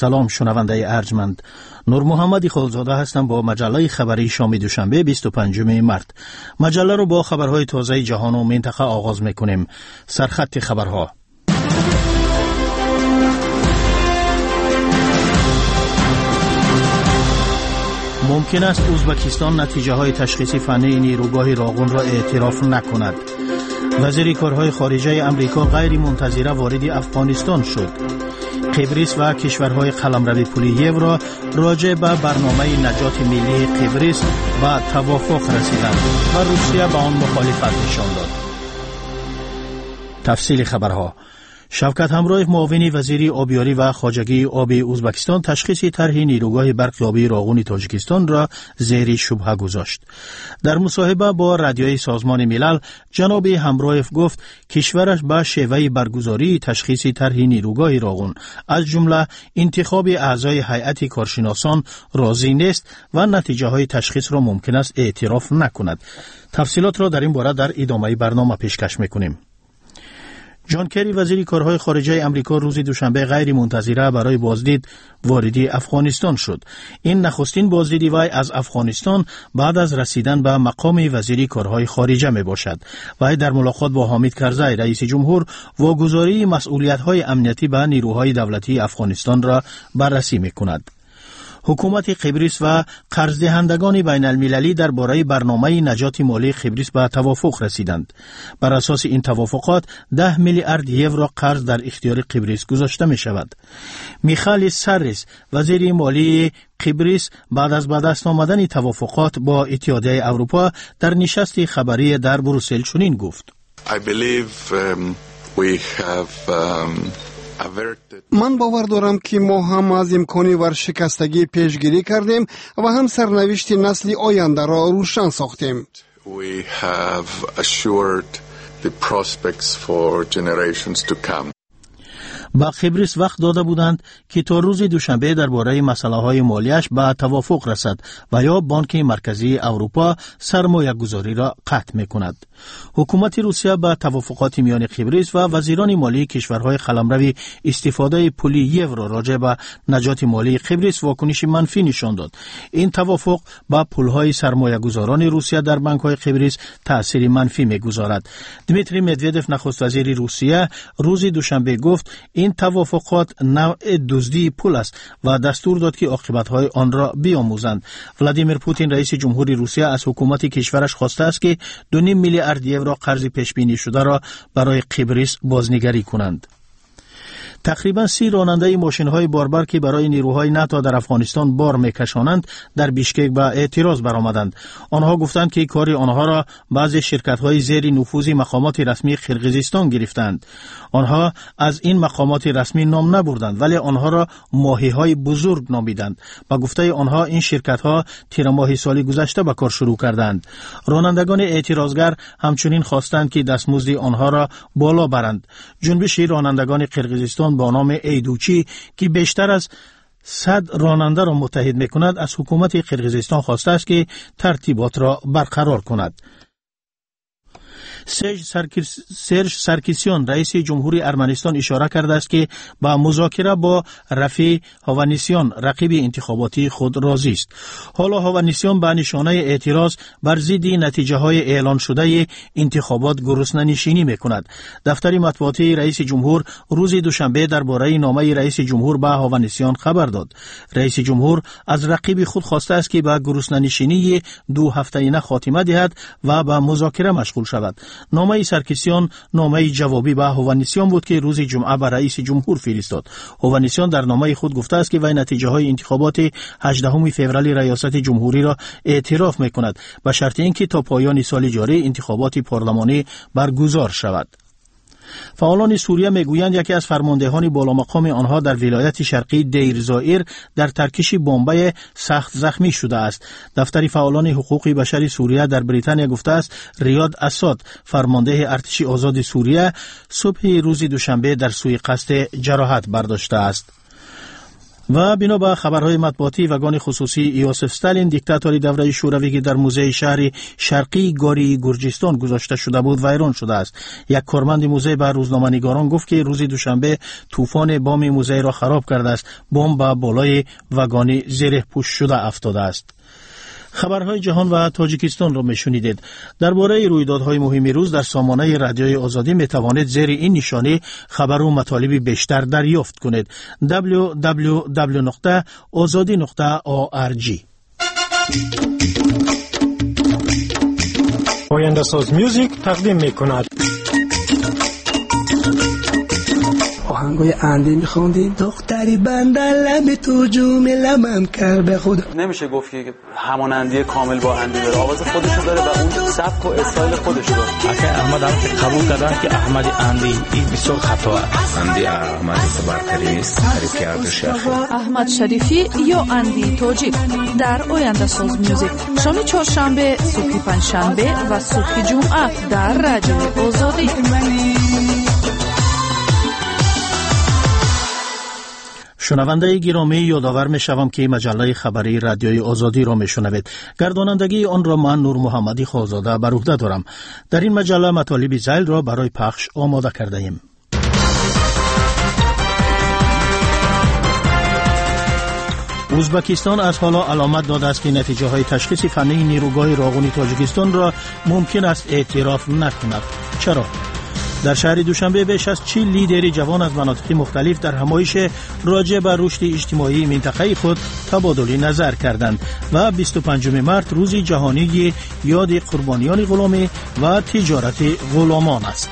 سلام شنونده ارجمند، نور محمدی خالزاده هستم با مجله خبری شام دوشنبه 25 مارت. مجله رو با خبرهای تازه جهان و منطقه آغاز میکنیم. سرخط خبرها: ممکن است ازبکستان نتیجه های تشخیصی فنی نیروگاه راغون را اعتراف نکند. وزیر کارهای خارجه امریکا غیر منتظره وارد افغانستان شد. قبرس و کشورهای قلمرو پولیو را راجع به برنامه نجات ملی قبرس به توافق رسیدند و روسیه به آن مخالفت نشان داد. تفصیل خبرها: شوکت همرایف معاون وزیر آبیاری و خواجگی آب ازبکستان تشخیص طرح نیروگاه برقیابی راغون تاجیکستان را زیر شبهه گذاشت. در مصاحبه با رادیوی سازمان ملل جناب همرایف گفت کشورش به شیوه برگزاری تشخیص طرح نیروگاه راغون از جمله انتخاب اعضای هیئت کارشناسان راضی نیست و نتیجه های تشخیص را ممکن است اعتراف نکند. تفصیلات را در این باره در ادامه برنامه پیشکش میکنیم. جان کری وزیر کارهای خارجه امریکا روز دوشنبه غیر منتظره برای بازدید وارد افغانستان شد. این نخستین بازدید وی از افغانستان بعد از رسیدن به مقام وزیر کارهای خارجه می باشد. وی در ملاقات با حامد کرزی رئیس جمهور واگذاری مسئولیت‌های امنیتی به نیروهای دولتی افغانستان را بررسی می کند. حکومت قبرس و قرضدهندگان بین المللی درباره برنامه نجات مالی قبرس به توافق رسیدند. بر اساس این توافقات 10 میلیارد یورو قرض در اختیار قبرس گذاشته می شود. میخائیل سارس وزیر مالی قبرس بعد از به دست آمدن توافقات با اتحادیه اروپا در نشست خبری در بروسل چنین گفت: من باور دارم که ما هم از امکان ورشکستگی پیشگیری کردیم و هم سرنوشت نسل آینده را روشن ساختیم. We have assured the prospects for generations to come. با قبرس وقت داده بودند که تا روز دوشنبه درباره مسائل مالیش به توافق رسد و یا بانک مرکزی اروپا سرمایه گذاری را قطع می کند. حکومت روسیه با توافقات میان قبرس و وزیران مالی کشورهای قلمرو استفاده پول یورو راجع به نجات مالی قبرس واکنش منفی نشان داد. این توافق با پولهای سرمایه گذاران روسیه در بانک‌های قبرس تأثیر منفی می‌گذارد. دمیتری مدودف نخست وزیر روسیه روز دوشنبه گفت این توافقات نوع دزدی پول است و دستور داد که عاقبت‌های آن را بیاموزند. ولادیمیر پوتین رئیس جمهوری روسیه از حکومت کشورش خواسته است که 2.5 میلیارد یورو قرض پیش بینی شده را برای قبرس بازنگری کنند. تقریبا 30 راننده ماشین‌های باربر که برای نیروهای ناتو در افغانستان بار می‌کشانند در بیشکک به اعتراض برآمدند. آنها گفتند که کار آنها را بعضی شرکت‌های زیر نفوذ مقامات رسمی قرقیزستان گرفتند. آنها از این مقامات رسمی نام نبردند ولی آنها را ماهی‌های بزرگ نامیدند. با گفته آنها این شرکت‌ها تیر ماه سال گذشته به کار شروع کردند. رانندگان اعتراضگر همچنین خواستند که دستمزد آنها را بالا برند. جنبش رانندگان قرقیزستان با نام ایدوچی که بیشتر از 100 راننده را متحد می‌کند از حکومت قرقیزستان خواسته است که ترتیبات را برقرار کند. سرژ سارکیسیان رئیس جمهوری ارمنستان اشاره کرده است که با مذاکره با رفیع هاوانیسیان رقیب انتخاباتی خود راضی است. حالا هاوانیسیان به نشانه اعتراض بر ضد نتیجه های اعلان شده انتخابات گرسنه‌نشینی میکند. دفتر مطبوعاتی رئیس جمهور روز دوشنبه درباره نامه رئیس جمهور به هاوانیسیان خبر داد. رئیس جمهور از رقیب خود خواسته است که به گرسنه‌نشینی 2 هفته‌ای خاتمه دهد و به مذاکره مشغول شود. نامه سارکیسیان نامه جوابی به هاوانیسیان بود که روز جمعه به رئیس جمهور فرستاد. هاوانیسیان در نامه خود گفته است که وی نتیجه های انتخابات 18 فوریه ریاست جمهوری را اعتراف میکند به شرط اینکه تا پایان سال جاری انتخابات پارلمانی برگزار شود. فعالان سوریه میگویند یکی از فرماندهان بالا مقام آنها در ولایت شرقی دیر زائر در ترکش بمب سخت زخمی شده است. دفتر فعالان حقوق بشر سوریه در بریتانیا گفته است ریاد اساد فرمانده ارتش آزاد سوریه صبح روز دوشنبه در سوی قصد جراحت برداشته است. و بنا به خبرهای مطبوعاتی وگان خصوصی یوسف استالین دیکتاتوری دوره شوروی که در موزه شهر شرقی گوری گرجستان گذاشته شده بود ویران شده است. یک کارمند موزه به روزنامه‌نگاران گفت که روز دوشنبه طوفان بام موزه را خراب کرده است. بمب به بالای وگان زره پوش شده افتاده است. خبرهای جهان و تاجیکستان را میشنیدید. درباره رویدادهای مهم روز در سامانه رادیوی آزادی میتوانید زیر این نشانه خبر و مطالب بیشتر دریافت کنید. www.azadi.org. آینده ساز میوزیک تقدیم میکند. آهنگای اندی میخوندیم دختری بندر لب تو جوم لبم کرد به خود. نمیشه گفت که همانندی کامل با اندی داره، آواز خودشو داره و اون سبک و استایل خودشو داره. اگه احمد هم که قبول کردن که احمد اندی این بسیار خطا است. اندی احمد برتری است، تعریف کرده شیخ احمد شریفی یا اندی تاجیک در آینده ساز میوزیک شام چهارشنبه، صبح پنجشنبه و صبح جمعه در رادیو آزادی. شنونده گرامی، یادآور می‌شوم که مجله خبری رادیوی آزادی را می‌شنوید. گردانندگی آن را من نور محمدی خواهزاده بر عهده دارم. در این مجله مطالب ذیل را برای پخش آماده کرده ایم. ازبکستان از حالا علامت داده است که نتیجه های تشخیص فنی نیروگاه راغون تاجیکستان را ممکن است اعتراف نکند. چرا؟ در شهر دوشنبه بیش از 40 لیدر جوان از مناطق مختلف در همایش راجع به رشد اجتماعی منطقه خود تبادل نظر کردند و 25 مارس روز جهانی یاد قربانیان غلامی و تجارت غلامان است.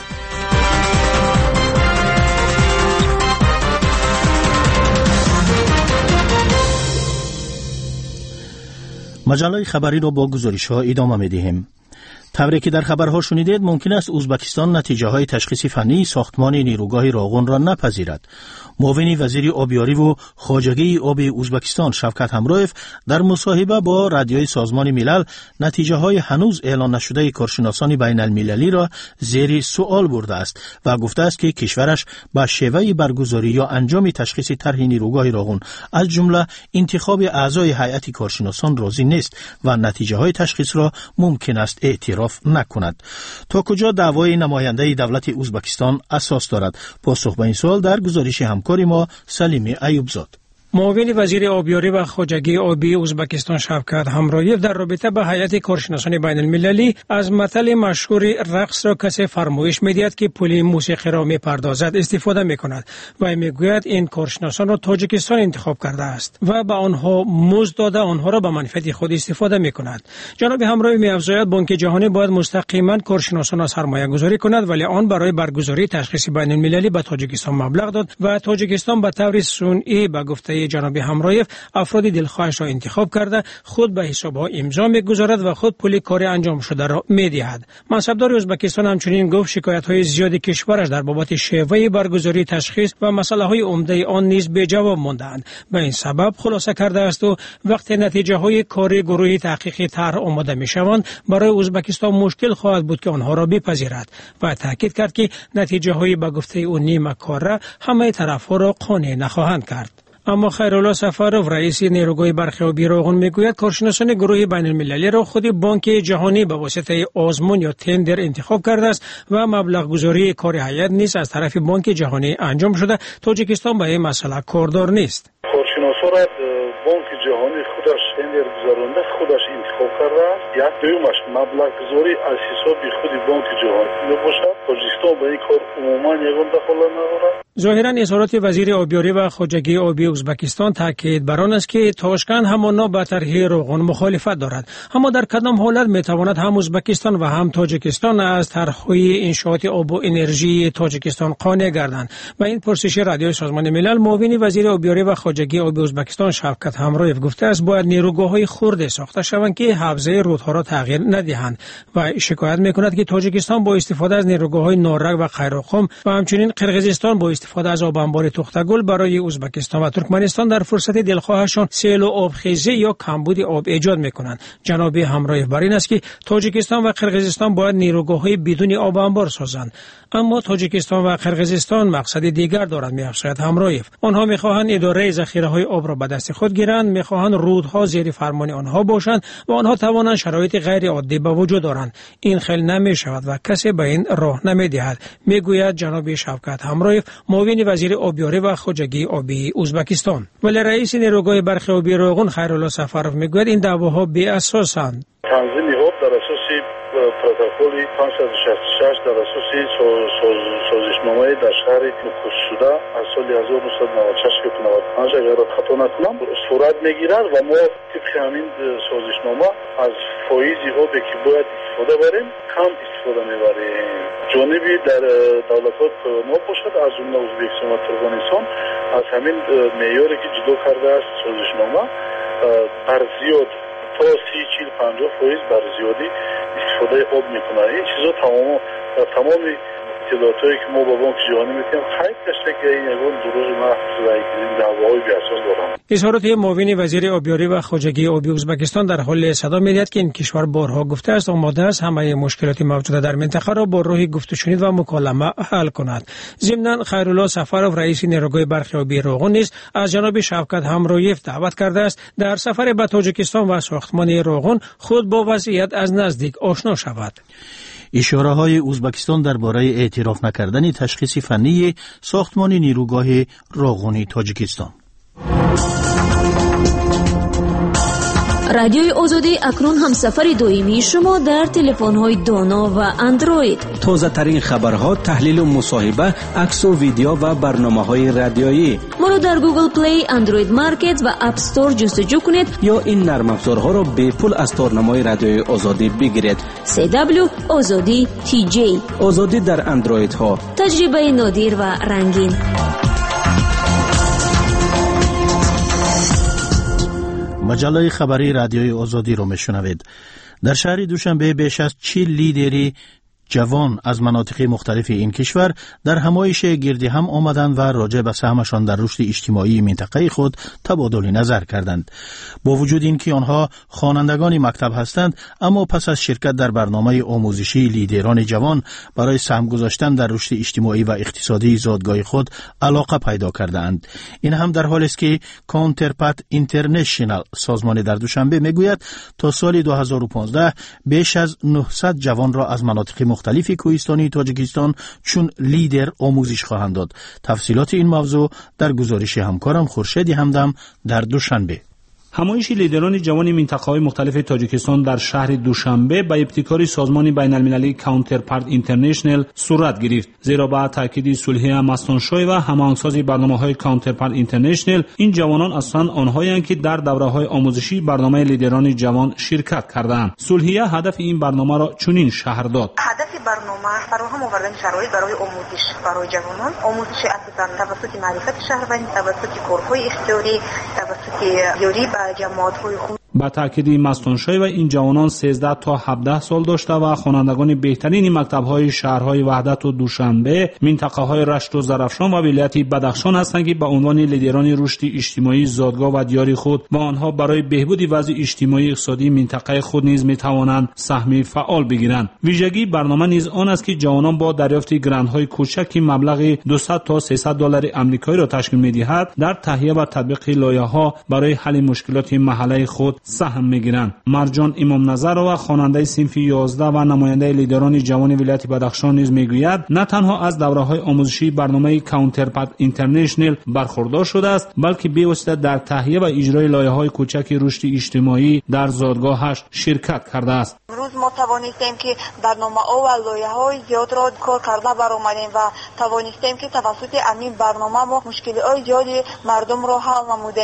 مجله خبری را با گزارش‌ها ادامه می‌دهیم. طوری که در خبرها شنیدید، ممکن است ازبکستان نتیجه های تشخیص فنی ساختمان نیروگاه راغون را نپذیرد. معاون وزیر آبیاری و خواجگی آب ازبکستان شوکت همرایف در مصاحبه با رادیوی سازمان ملل نتیجه های هنوز اعلان نشده کارشناسان بین المللی را زیر سوال برده است و گفته است که کشورش با شیوه برگزاری یا انجام تشخیص طرح نیروگاه راغون از جمله انتخاب اعضای هیئت کارشناسان راضی نیست و نتیجه های تشخیص را ممکن است اعتراف نکند. تا کجا دعوای نماینده دولت ازبکستان اساس دارد؟ پاسخ به این سوال در گزارش همکاری ما سلیم ایوبزاد. معاون وزیر آبیاری و خواجگی آبی ازبکستان شوکت همرایف در رابطه با هیئت کارشناسان بین المللی از مثل مشهور رقص را کسی فرمایش می‌دهد که پول موسیقی را می‌پردازد استفاده می‌کند و می‌گوید این کارشناسان را تاجیکستان انتخاب کرده است و به آنها مزد داده آنها را به منفعت خود استفاده می‌کند. جناب همرایف می‌افزاید بانک جهانی باید مستقیما کارشناسان را سرمایه‌گذاری کند، ولی آن برای برگزاری تشخیص بین المللی به تاجیکستان مبلغ داد و تاجیکستان به طور صنعی به گفته جناب همرایف افراد دلخواهش را انتخاب کرده خود به حساب‌ها امضا می‌گذارد و خود پول کار انجام شده را می‌دهد. منصبدار ازبکستان همچنین گفت شکایت‌های زیادی کشورش در بابت شیوه برگزاری تشخیص و مسائل عمده آن نیز به جواب ماندند. به این سبب خلاصه کرده است و وقتی نتیجه‌های کار گروه تحقیقی طرح آماده می‌شوند برای ازبکستان مشکل خواهد بود که آنها را بپذیرد و تاکید کرد که نتیجه‌های به گفته او نیمه کاره همه طرف‌ها را قانع نخواهند کرد. اما خیرالله سفارov رئیس نیروگاه برخی راغون میگوید کارشناسان گروه بین المللی را خود بانک جهانی به واسطه آزمون یا تندر انتخاب کرده است و مبلغ گذاری کار هیئت نیز از طرف بانک جهانی انجام شده. تاجیکستان به این مسئله کاردار نیست. کارشناسان را بانک جهانی خودش تندر گذرانده خودش انتخاب کرده است. یک دومش مبلغ گذاری از حساب خود بانک جهانی میباشد. تاجیکستان به این کار عموما یگان دخل ندارد. ظاهرا اظهارات وزیر آبیاری و خواجگی آبی ازبکستان تاکید بر آن است که تاشکند همانا با طرح راغون مخالفت دارد، اما در کدام حالت میتواند هم ازبکستان و هم تاجیکستان از طرح‌های انشاءات آب و انرژی تاجیکستان قانع گردند؟ و این پرسش رادیوی سازمان ملل معاون وزیر آبیاری و خواجگی آبی ازبکستان شوکت همرایف گفته است باید نیروگاه‌های خرد ساخته شوند که حوزه رودها رودها را تغییر ندهند و شکایت میکند که تاجیکستان با استفاده از نیروگاه‌های نارنگ و خیرخم و همچنین قرقیزستان با استفاده از آب انبار تختگل برای ازبکستان و ترکمنستان در فرصت دلخواهشان سیل و آبخیزی یا کمبود آب ایجاد میکنند. جناب همرایف بر این است که تاجیکستان و قرقیزستان باید نیروگاه‌های بدون آب انبار سازند، اما تاجیکستان و قرقیزستان مقصد دیگر دارند، می‌افزاید همرایف. آنها می‌خواهند اداره ذخیره‌های آب را به دست خود گیرند، می‌خواهند رودها زیر فرمان آنها باشند و آنها توانند شرایط غیر عادی به وجود دارند. این خیلی نمی‌شود و کسی به این راه نمی‌دهد، میگوید جناب شوکت همرایف، معاون وزیر آبیاری و خواجگی آبی ازبکستان. ولی رئیس نیروگاه برق آبی روغن خیرالله سفرов میگوید این دعواها بی اساسند. تنظیم آب در اساس پروتکل 566 در اساس سازشنامه در شهر نکوس شده از سال 1996 که 95 اگر خطا نکنم صورت میگیرد و ما طبق همین سازشنامه از فایز آبی که باید استفاده بریم کم استفاده میبریم. جانبی در دولت‌ها ما باشد از اون ازبکستان و ترکمنستان از همین معیاری که جدا کرده است سازشنامه بر زیاد تا 30-40-50% بر زیادی استفاده آب میکنه. این چیزا تمام اطلاعاتی که ما با بانک جهانی میتونیم خیلی داشته که این یکون دروغ محض و این دعواهای بی‌اساس دارن. اظهارات معاون وزیر آبیاری و خواجگی آبی ازبکستان در حال صدا می‌دهد که این کشور بارها گفته است آماده است همه مشکلات موجود در منطقه را با راه گفت‌وشنید و مکالمه حل کند. ضمناً خیرالله سفرov رئیس نیروگاه برق آبی روغن نیز از جناب شوکت همرایف دعوت کرده است در سفر به تاجیکستان و ساختمان روغن خود با وضعیت از نزدیک آشنا شود. اشاره‌های ازبکستان درباره اعتراف نکردن تشخیص فنی ساختمان نیروگاه روغنی تاجیکستان. رادیوی آزادی اکنون هم سفر دائمی شما در تلفن‌های دانا و اندروید. تازه ترین خبرها، تحلیل و مصاحبه، عکس و ویدیو و برنامه‌های رادیویی. ما را در گوگل پلی، اندروید مارکت و اپ استور جستجو کنید یا این نرم افزارها را به پول از تارنمای رادیوی آزادی بگیرید. CW آزادی TJ. آزادی در اندروید ها. تجربه نادر و رنگین. مجله خبری رادیوی آزادی رو میشنوید. در شهر دوشنبه بیش از 40 لیدری جوان از مناطق مختلف این کشور در همایش گردی هم آمدند و راجع به سهمشان در رشد اجتماعی منطقه خود تبادل نظر کردند. با وجود اینکه آنها خوانندگان مکتب هستند، اما پس از شرکت در برنامه آموزشی لیدران جوان برای سهم گذاشتن در رشد اجتماعی و اقتصادی زادگاه خود علاقه پیدا کردند. این هم در حالی است که کانترپت اینترنشنال سازمان در دوشنبه میگوید تا سال 2015 بیش از 900 جوان را از مناطق مختلف کوهستانی تاجیکستان چون لیدر آموزش خواهند داد. تفصیلات این موضوع در گزارش همکارم خورشید همدم در دوشنبه. همایش لیدران جوان منطقه‌های مختلف تاجیکستان در شهر دوشنبه با ابتکار سازمان بین‌المللی کانترپارت اینترنشنال صورت گرفت. زیرا با تاکید سلحیه مستانشوی و هماهنگساز برنامه‌های کانترپارت اینترنشنال، این جوانان اصلا آنهایند که در دوره‌های آموزشی برنامه لیدران جوان شرکت کردند. سلحیه هدف این برنامه را چنین شهر داد: هدف برنامه فراهم آوردن شرایط برای آموزش برای جوانان، آموزش اساساً توسط معرفت شهروندی، توسط کورهای اختیاری، توسط یاری جماعت‌های خود. با تاکید مستانشوی و این جوانان 13 تا 17 سال داشته و خوانندگان بهترین مکتب‌های شهرهای وحدت و دوشنبه، منطقه‌های رشت و زرافشان و ولایت بدخشان هستند که به عنوان لیدران رشد اجتماعی زادگاه و دیاری خود و آنها برای بهبود وضع اجتماعی اقتصادی منطقه خود نیز می‌توانند سهم فعال بگیرند. ویژگی برنامه نیز آن است که جوانان با دریافت گرانت‌های کوچک که مبلغ 200 تا 300 دلار آمریکایی را تشکیل می‌دهد، در تهیه و تطبیق لایحه‌ها برای حل مشکلات محله خود سهم میگیرند. مرجان امام نظر و خواننده صنف 11 و نماینده لیدران جوان ولایت بدخشان نیز میگوید نه تنها از دوره‌های آموزشی برنامه کانترپارت اینترنشنال برخوردار شده است، بلکه به واسطه در تهیه و اجرای لایحه‌های کوچک رشد اجتماعی در زادگاهش شرکت کرده است. امروز ما توانستیم که برنامه‌ها و لایحه‌های زیاد را کار کرده برآمدیم و توانستیم که توسط همین برنامه ما مشکلات زیادی مردم را حل نمودیم.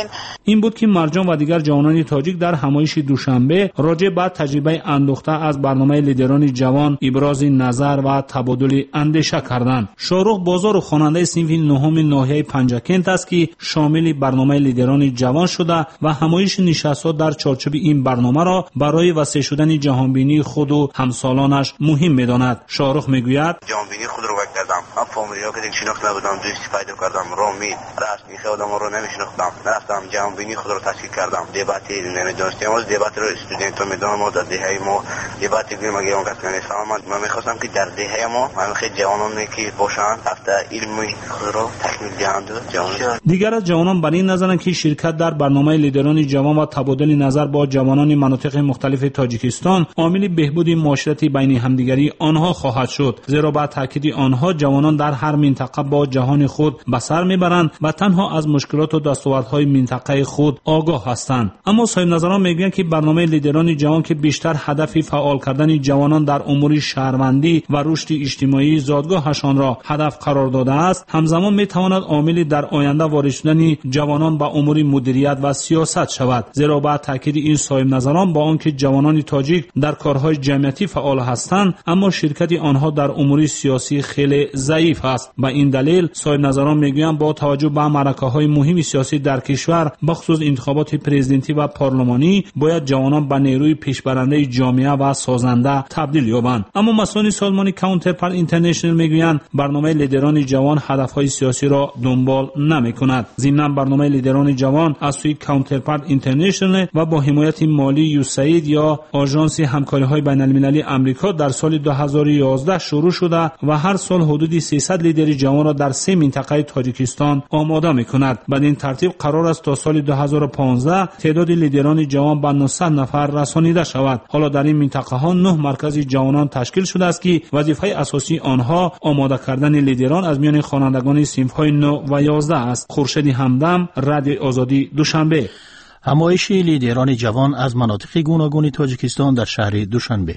این بود که مرجان و دیگر جوانان تاجیک در همایش دوشنبه راجع به تجربه اندوخته از برنامه لیدران جوان ابراز نظر و تبادل اندیشه کردند. شاهرخ بازار خواننده صنف نهم ناحیه پنجکент است که شامل برنامه لیدران جوان شده و همایش نشست‌ها در چارچوب این برنامه را برای وسیع شدن جهانبینی خود و همسالانش مهم می‌داند. شاهرخ میگوید جهانبینی خود را کردم. من فامیلیا که شناخته نبودم، دوستی پیدا کردم، رامید رسمی خودم رو نمی‌شناختم. رفتم جهانبینی خود را تشکیل کردم. دیباتی نمی‌دونستم، از دیبات رو استودنت‌ها می‌دونم و در دهه ما دیباتی که مگه اون کس نیستم. من می‌خواستم که در دهه ما من خیلی جوانانی که باشن هفته علمی خود را تکمیل دهند. دیگر از جوانان بر این نظرند که شرکت در برنامه لیدران جوان و تبادل نظر با جوانان مناطق مختلف تاجیکستان عامل بهبود معاشرتی بین همدیگری آنها خواهد شد، زیرا با تاکید آنها جوانان در هر منطقه با جهان خود به سر میبرند و تنها از مشکلات و دستاوردهای منطقه خود آگاه هستند. اما صاحب نظران میگویند که برنامه لیدران جوان که بیشتر هدف فعال کردن جوانان در امور شهروندی و رشد اجتماعی زادگاهشان را هدف قرار داده است، همزمان میتواند عامل در آینده وارد شدن جوانان به امور مدیریت و سیاست شود، زیرا با تاکید این صاحب نظران با آنکه جوانان تاجیک در کارهای جمعیتی فعال هستند اما شرکت آنها در امور سیاسی خیلی ضعیف است. به این دلیل صاحب نظران میگویند با توجه به معرکه‌های مهم سیاسی در کشور بخصوص انتخابات پرزیدنتی و پارلمانی باید جوانان به نیروی پیشبرنده جامعه و سازنده تبدیل یابند. اما مسئولان سازمان کانترپارت اینترنشنال میگویند برنامه لیدران جوان هدفهای سیاسی را دنبال نمی‌کند. ضمن برنامه لیدران جوان از سوی کانترپارت اینترنشنال و با حمایت مالی یوساید یا آژانس همکاری‌های بین‌المللی آمریکا در سال 2011 شروع شده و هر سال حدود 300 لیدر جوان را در 3 منطقه تاجیکستان آماده می‌کند. بدین ترتیب قرار است تا سال 2015 تعداد لیدران جوان به 900 نفر رسانیده شود. حالا در این منطقه‌ها 9 مرکز جوانان تشکیل شده است که وظیفه اساسی آنها آماده کردن لیدران از میان خوانندگان صنف‌های 9 و 11 است. خورشید همدم، رادیو آزادی، دوشنبه. همایش لیدران جوان از مناطق گوناگون تاجیکستان در شهر دوشنبه.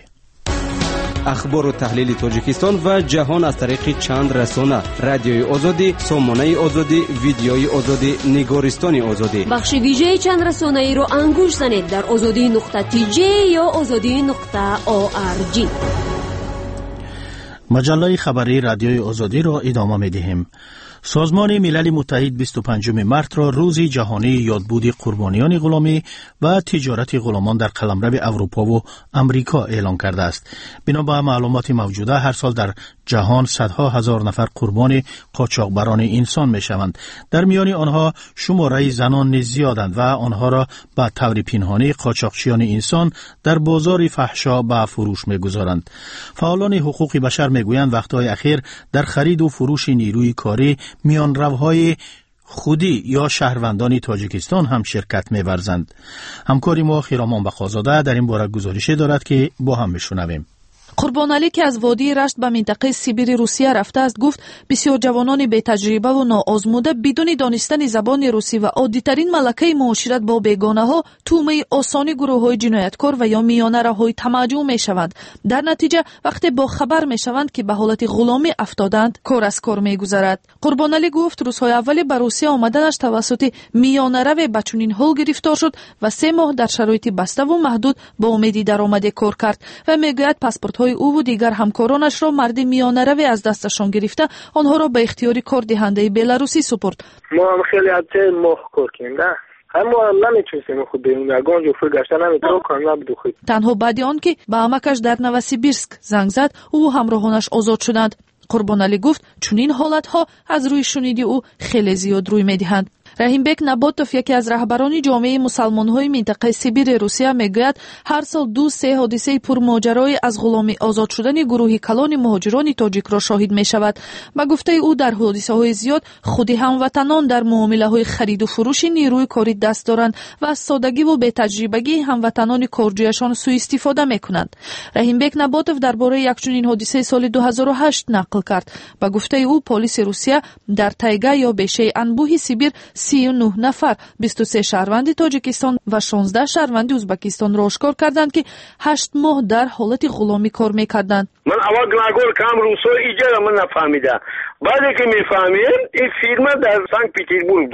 اخبار و تحلیل تاجیکستان و جهان از طریق چند رسانه: رادیوی آزادی، سامانه آزادی، ویدیوی آزادی، نگارستان آزادی. بخش ویژه چند رسانه ای رو انگوش زنید در azadi.tj یا azadi.org. مجله خبری رادیوی آزادی را ادامه می‌دهیم. سازمان ملل متحد 25 مارس را روز جهانی یادبود قربانیان غلامی و تجارت غلامان در قلمرو اروپا و امریکا اعلام کرده است. بنا به معلومات موجوده هر سال در جهان صدها هزار نفر قربان قاچاقبران انسان میشوند. در میان آنها شماره زنان نیز زیادند و آنها را به طور پنهانی قاچاقچیان انسان در بازار فحشا به فروش میگذارند. فعالان حقوق بشر میگویند وقتهای اخیر در خرید و فروش نیروی کاری میان روهای خودی یا شهروندان تاجیکستان هم شرکت می‌ورزند. همکاری ما خیرامان بخازاده در این باره گزارشی دارد که با هم بشنویم. قربانعلی که از وادی رشت به منطقه سیبیر روسیه رفته است گفت بسیار جوانان بی تجربه و ناآزموده بدون دانستن زبان روسی و عادی‌ترین ملکه معاشرت با بیگانه‌ها تومه آسانی گروه‌های جنایتکار و یا میانه راه‌های تمجع می‌شوند. در نتیجه وقتی با خبر می‌شوند که به حالت غلامی افتادند کار از کار می‌گذرد. قربانعلی گفت روزهای اولی به روسیه آمدنش توسط میانه رو به چنین حال گرفتار شد و 3 ماه در شرایط بسته و محدود با امیدی درآمد کار کرد و میگوید پاسپورت‌های او و دیگر همکارانش را مرد میانه روی از دستشان گرفته آنها را به اختیار کار دهنده بلاروسی سپرد. ما هم خیلی از 3 ماه کار کردیم اما هم نمیتونستیم خود بریم در گنج و فر گشتن نمیتونم کار نبود خود. تنها بعد آن که به عمکش در نوسیبیرسک زنگ زد او و همراهانش آزاد شدند. قربانعلی گفت چنین حالتها از روی شنیدی او خیلی زیاد روی میدهند. رحیمبک نباتوف یکی از رهبران جامعه مسلمان‌های منطقه سیبیر روسیه میگوید هر سال 2-3 حادثه پرماجرای از غلامی آزاد شدن گروهی کلان مهاجران تاجیک را شاهد میشود. با گفته او در حادثه‌های زیاد خودی هموطنان در معامله‌های خرید و فروش نیروی کاری دست دارند و از سادگی و بی‌تجربگی هموطنان کارجویشان سوء استفاده میکنند. رحیمبک نباتوف درباره یک چنین حادثه سال 2008 نقل کرد. با گفته او پلیس روسیه در تایگا یا بیشه انبوه سیبیر 39 نفر 23 شهروند تاجیکستان و 16 شهروند ازبکستان را آشکار کردند که 8 ماه در حالت غلامی کار میکردند. من اول گناهگار کام روسو ایجا من نفهمیدم. بعدی که میفهمیم این فیلم در سنت پترزبورگ است.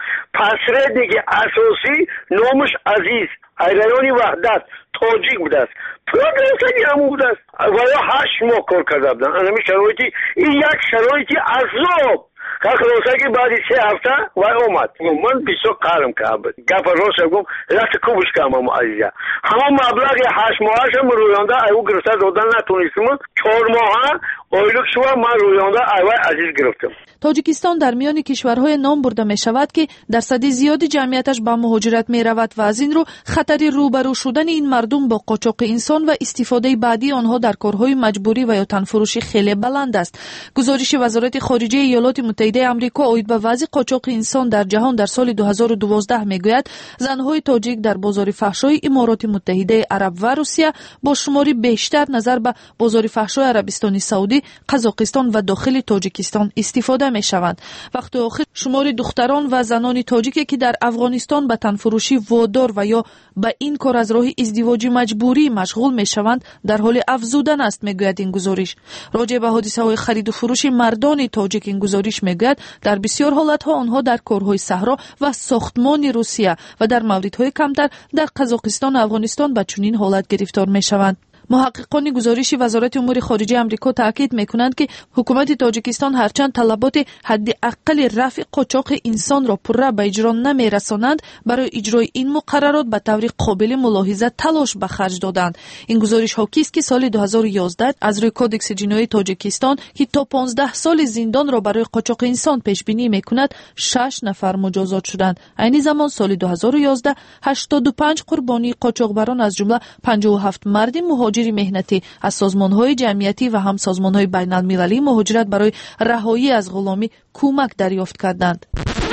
پس دیگه اساسی نامش عزیز ایرانی وحدت تاجیک بوده است. پروگرام که همون بوده است و یا 8 ماه کار کرده بودن. همین شرایطی این یک شرایطی عذاب خلاصه که بعد 3 هفته و اومد من بیسو قلم کردم گفت راست گفت رفت کوبش کردم عزیزه همه مبلغ 8 ماهش هم رویانده ایو گرفته دادن نتونستم 4 ماه اویلوک شما من رویانده ایو عزیز گرفتم. تاجیکستان در میان کشورهای نام برده می شود که درصد زیادی جمعیتش به مهاجرت می رود و از این رو خطر روبرو شدن این مردم با قاچاق انسان و استفاده بعدی آنها در کارهای مجبوری و یا تنفروشی خیلی بلند است. گزارش وزارت خارجه ایالات متحده آمریکا اوید به وضع قاچاق انسان در جهان در سال 2012 می گوید زنهای تاجیک در بازار فحشای امارات متحده عرب و روسیه با شماری بیشتر نظر به بازار فحشای عربستان سعودی، قزاقستان و داخل تاجیکستان استفاده می شوند. وقتی آخر شمار دختران و زنان تاجیکی که در افغانستان به تنفروشی وادار و یا به این کار از راه ازدواج مجبوری مشغول می شوند در حال افزودن است می گوید این گزارش. راجع به حادثه های خرید و فروش مردان تاجیک این گزارش می گوید در بسیار حالت ها آنها در کارهای صحرا و ساختمان روسیه و در موردهای کمتر در قزاقستان و افغانستان به چنین حالت گرفتار می شوند. محققان گزارش وزارت امور خارجه آمریکا تاکید میکنند که حکومت تاجیکستان هرچند طلبات حداقل رفع قاچاق انسان را پرره به اجرا نمیرسانند برای اجرای این مقررات به طور قابل ملاحظه تلاش به خرج دادند. این گزارش حاکی است که سال 2011 از روی کودکس جنایی تاجیکستان که تا 15 سال زندان را برای قاچاق انسان پیش بینی میکند 6 نفر مجازات شدند. عین زمان سال 2011 85 قربانی قاچاقبران از جمله 57 مرد مهاجر مهنتی از سازمان‌های جمعیتی و هم سازمان‌های بین‌المللی مهاجرت برای رهایی از غلامی کمک دریافت کردند.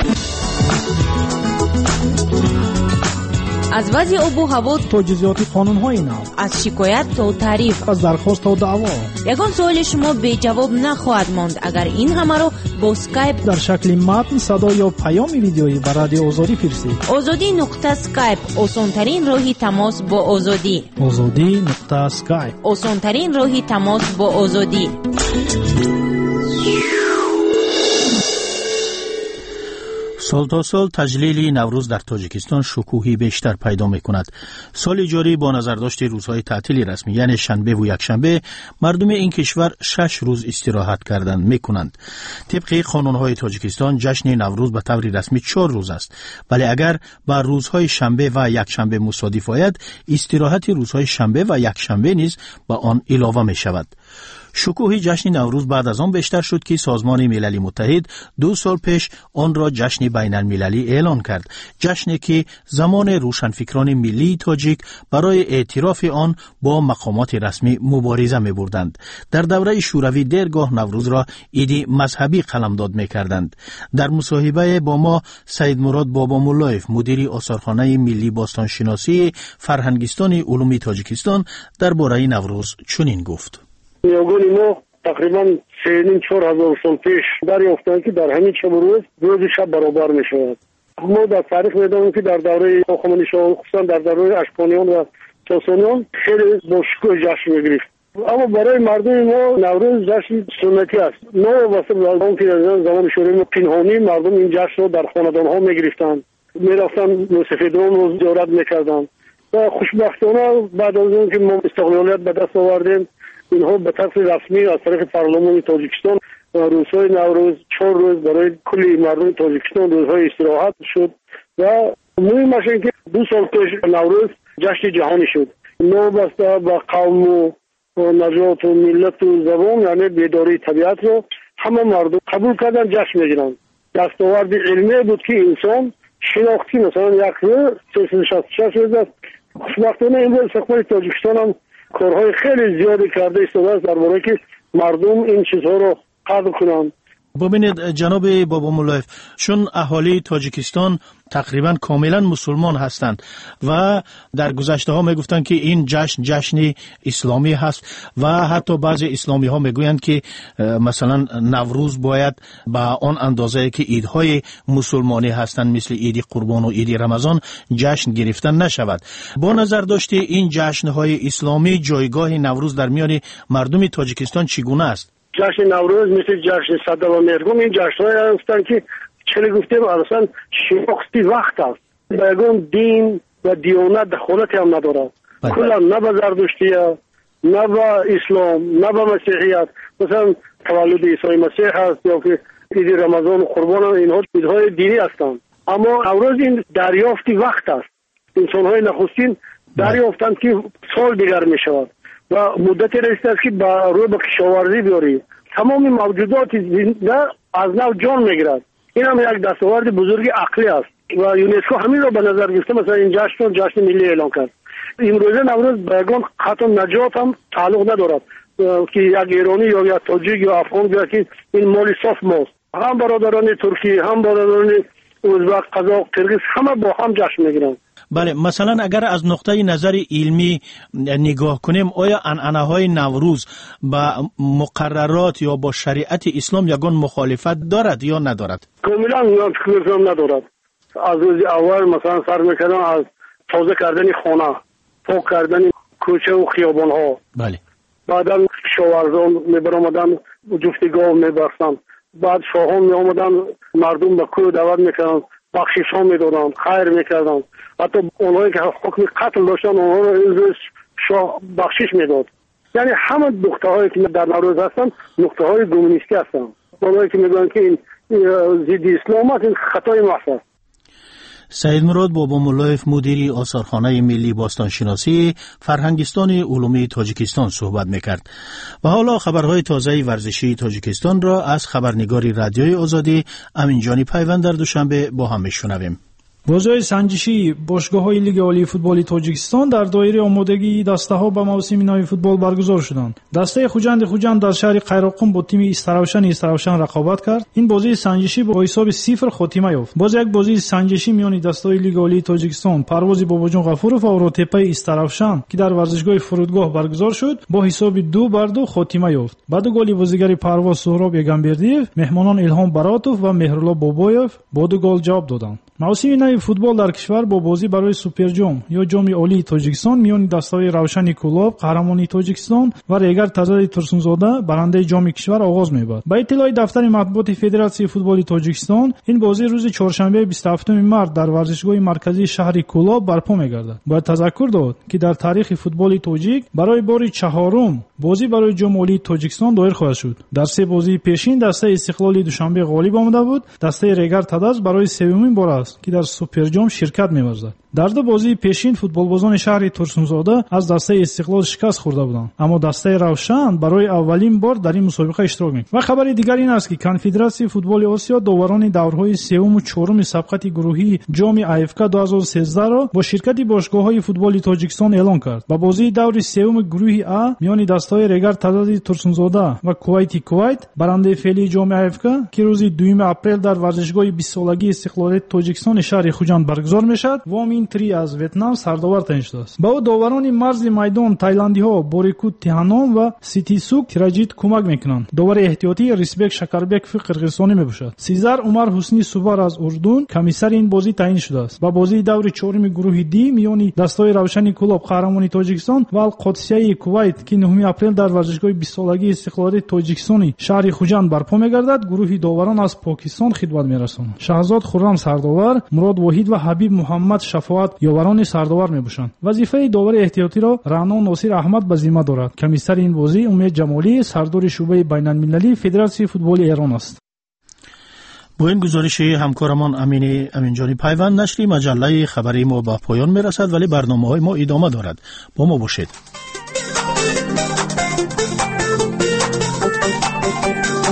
از وضع آب و هوا تا جزئیات قانون‌های نو، از شکایت تا تعریف، از درخواست تا دعوا، یگان سوال شما به جواب نخواهد ماند اگر این همه را با اسکایپ در شکل متن، صدا یا پیام ویدیویی به رادیو آزادی فرستید. azadi.skype آسان‌ترین راه تماس با آزادی. azadi.skype آسان‌ترین راه تماس با آزادی. سال تا سال تجلیل نوروز در تاجیکستان شکوهی بیشتر پیدا می کند. سال جاری با نظرداشت روزهای تعطیل رسمی یعنی شنبه و یکشنبه مردم این کشور 6 روز استراحت کردند می کنند. طبق قانونهای تاجیکستان جشن نوروز به طور رسمی 4 روز است، ولی اگر با روزهای شنبه و یکشنبه مصادف آید استراحت روزهای شنبه و یکشنبه نیز با آن علاوه می شود. شکوه جشن نوروز بعد از آن بیشتر شد که سازمان ملل متحد 2 سال پیش آن را جشن بین المللی اعلان کرد، جشنی که زمان روشنفکران ملی تاجیک برای اعتراف آن با مقامات رسمی مبارزه می بردند. در دوره شوروی دیرگاه نوروز را عید مذهبی قلمداد می کردند. در مصاحبه با ما سید مراد بابا مولایف مدیر آثارخانه ملی باستانشناسی فرهنگستان علوم تاجیکستان درباره نوروز چنین گفت: میگویی ما تقریبا 3,000 4,000 سال پیش دریافتند که در همین شب روز روز شب برابر می شود. ما در تاریخ می‌دانیم که در دوره هخامنشیان خصوصا در دوره اشکانیان و ساسانیان خیلی با شکوه جشن می‌گرفت. اما برای مردم ما نوروز جشن سنتی است. نه واسه زمان که زمان شوروی پنهانی مردم این جشن را در خانه‌ها می‌گرفتند. می‌رفتند موسیقیدان رو زیارت می‌کردند. و خوشبختانه بعد از اون که ما استقلالیت به دست آوردیم اینها به طرف رسمی از طرف پارلمان تاجیکستان روزهای نوروز 4 روز برای کلی مردم تاجیکستان روزهای استراحت شد و مهمش این که 2 سال پیش نوروز جشن جهانی شد. نوبسته با قوم و نجات و ملت و زبان یعنی بیداری طبیعت رو همه مردم قبول کردن جشن میگیرن. دستاورد علمی بود که انسان شناختی مثلا یک روز 366 روز است. خوشبختانه این روز حکومت تاجیکستان هم کارهای خیلی زیادی کرده است درباره که مردم این چیزها رو قدر کنند. ببینید جناب بابا مولایف، چون اهالی تاجیکستان تقریبا کاملا مسلمان هستند و در گذشته ها میگفتند که این جشن اسلامی هست و حتی بعضی اسلامی ها میگویند که مثلا نوروز باید با آن اندازه که عیدهای مسلمانی هستند مثل عید قربان و عید رمضان جشن گرفتن نشود. با نظر داشته این جشنهای اسلامی جایگاه نوروز در میان مردم تاجیکستان چگونه است؟ جشن نوروز مثل جشن صد و مهرگم این جشن‌های هستند که چلی گفتیم اصلا شناختی وقت است. به یگان دین و دیانت دخالتی هم ندارد. کلا نه به زردشتیه، نه به اسلام، نه به مسیحیت. مثلا تولد عیسی مسیح هست یا که عید رمضان و قربان، اینها چیزهای دینی هستند. اما امروز این دریافتی وقت است. انسان‌های نخستین دریافتند که سال دیگر می شود و مدتی رسیده است که روی به کشاورزی بیاری. تمام موجودات زنده از نو جان میگیرد. این هم یک دستاورد بزرگ عقلی است و یونسکو همین را به نظر گرفته. مثلا این جشن ملی اعلان کرد. امروز نوروز به یگان خط نجات هم تعلق ندارد که یک ایرانی یا یک تاجیک یا افغان بیاد که این مال صاف ماست. هم برادران ترکی، هم برادران ازبک، قزاق، قرغیز همه با هم جشن میگیرند. بله، مثلا اگر از نقطه نظر علمی نگاه کنیم، آیا عنعنه‌های نوروز با مقررات یا با شریعت اسلام یگان مخالفت دارد یا ندارد؟ کاملا ندارد. از روز اول مثلا سر میکنن از تازه کردن خانه، پاک کردن کوچه و خیابان ها. بله. بعدا شاورزان میبرامدن جفتگاه میبرسن. بعد شاهان میامدن مردم به کوه دعوت میکردن، بخشش ها میدادن، خیر میکردن. حتی اونهایی که حکم قتل داشتن اونها رو این روز شاه بخشش میداد. یعنی همه نقطه هایی که در نوروز هستن نقطه های کمونیستی هستن. اونهایی که میگن که این ضد اسلام است، این خطای محض است. سید مراد بابا ملایف مدیری آثارخانه ملی باستانشناسی فرهنگستان علومی تاجیکستان صحبت میکرد. و حالا خبرهای تازه ورزشی تاجیکستان را از خبرنگاری رادیوی آزادی امینجانی پیوند در دوشنبه با هم میشنویم. بازی سنجشی باشگاه‌های لیگ عالی فوتبال تاجیکستان در دایره آمادگی دسته‌ها به موسم نو فوتبال برگزار شدند. دسته خوجند در شهر قیراقم با تیم استراوشن رقابت کرد. این بازی سنجشی با حساب 0 خاتمه یافت. باز یک بازی سنجشی میان دسته‌های لیگ عالی تاجیکستان پروازی باباجان غفورов و روتپای استراوشن که در ورزشگاه فرودگاه برگزار شد با حساب 2-2 خاتمه یافت. بعد گل بازیگر پرواز سهراب یگانبردیев، مهمانان الهام براتوف و مهرالله بابایев با 2 گل جواب دادند. موسم نو فوتبال در کشور با بازی برای سوپر جام یا جام عالی تاجیکستان میان دسته‌های روشن کلاب قهرمانی تاجیکستان و ریگر تزاد ترسونزاده برنده جام کشور آغاز می‌شود. با اطلاع دفتر مطبوعات فدراسیون فوتبال تاجیکستان این بازی روز چهارشنبه 27 مارس در ورزشگاه مرکزی شهر کلاب برپا می‌گردد. باید تذکر داد که در تاریخ فوتبال تاجیک برای بار چهارم بازی برای جام عالی تاجیکستان دایر خواهد شد. در 3 بازی پیشین دسته استقلال دوشنبه غالب آمده بود. دسته ریگر تزاد برای سومین بار است که در سوپر جام شرکت می‌ورزد. در 2 بازی پیشین فوتبالبازان شهر ترسونزاده از دسته استقلال شکست خورده بودند، اما دسته روشن برای اولین بار در این مسابقه اشتراک می‌کند. و خبر دیگر این است که کنفدراسیون فوتبال آسیا داوران دورهای 3 و 4 سبقت گروهی جام آیفکا 2013 را با شرکت باشگاه‌های فوتبال تاجیکستان اعلان کرد. با بازی دور 3 گروه آ میان دسته‌های ریگر تزاد ترسونزاده و کویت برنده فعلی جام آیفکا که روز 2 اپریل در ورزشگاه 20 سالگی استقلال تاجیکستان شهر خوجند برگزار می‌شود و تری از ویتنام سرداور تعیین شده است. با داوران مرز میدان تایلندی‌ها بوریکوت تیهانام و سیتیسوک تراجیت کمک میکنند. داور احتیاطی ریسبک شکربکف قرقیزستانی میباشد. سیزار عمر حسنی سوبار از اردن کمیسر این بازی تعیین شده است. با بازی دور 4 گروه دی میانی دستای روشن کلوب قهرمانی تاجیکستان و القدسیه کویت که 9 اپریل در ورزشگاه 20 سالگی استقلال تاجیکستانی شهر خوجند برپا میگردد. گروه داوران از پاکستان خدمت میرسانند. شهزاد خرم سرداور، مراد واحد و حبیب محمد شفاعت یاوران سرداور میباشند. وظیفه داور احتیاطی را رانا ناصر احمد به ذمه دارد. کمیسر این بازی امید جمالی سردار شعبه بین‌المللی فدراسیون فوتبال ایران است. با این گزارش همکارمان امینجانی پیوند نشری مجله خبری ما به پایان میرسد، ولی برنامه‌های ما ادامه دارد. با ما باشید.